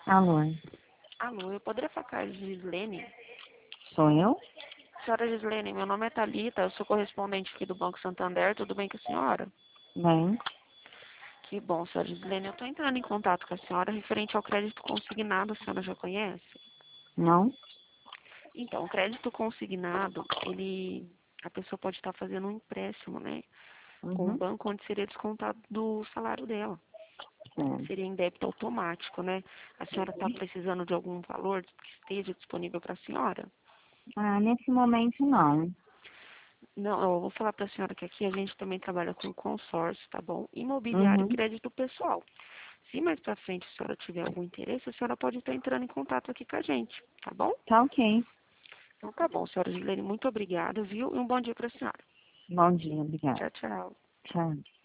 Alô, Alô, eu poderia falar com a Gislene? sou eu? Senhora Gislene, meu nome é Thalita, eu sou correspondente aqui do Banco Santander, tudo bem com a senhora? Bem, Que bom, senhora Gislene, eu estou entrando em contato com a senhora referente ao crédito consignado, a senhora já conhece? não? Então, o crédito consignado, a pessoa pode estar fazendo um empréstimo, né, com um Uhum. banco onde seria descontado do salário dela. É. Seria em débito automático, né? A senhora está precisando de algum valor que esteja disponível para a senhora? Ah, nesse momento não. Não, eu vou falar para a senhora que aqui a gente também trabalha com consórcio, tá bom? Imobiliário e Uhum. crédito pessoal. Se mais para frente a senhora tiver algum interesse, a senhora pode estar entrando em contato aqui com a gente, tá bom? Tá ok. Então tá bom, senhora Gilene, muito obrigada, viu? E um bom dia para a senhora. Bom dia, obrigada. Tchau, tchau. Tchau.